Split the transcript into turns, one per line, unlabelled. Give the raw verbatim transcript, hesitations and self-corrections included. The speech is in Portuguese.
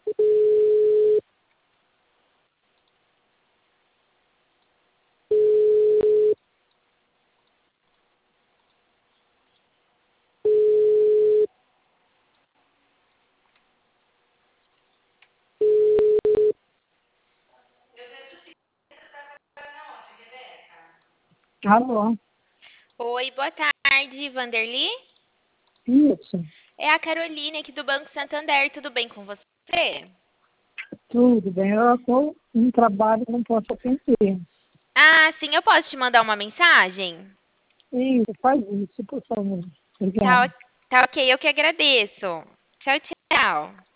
Alô?
Oi, boa tarde, Vanderly.
Isso,
É a Caroline aqui do Banco Santander, tudo bem com você?
tudo bem. Eu estou em trabalho, não posso atender.
Ah, sim, eu posso te mandar uma mensagem?
Isso, faz isso, por favor.
Tá,
Obrigada.
o- tá ok, eu que agradeço. Tchau, tchau.